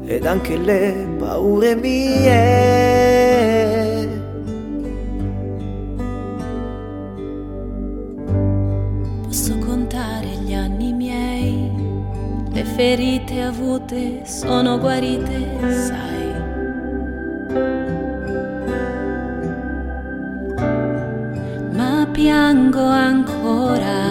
ed anche le paure mie. Posso contare gli anni miei, le ferite avute sono guarite, sai. Ma piango ancora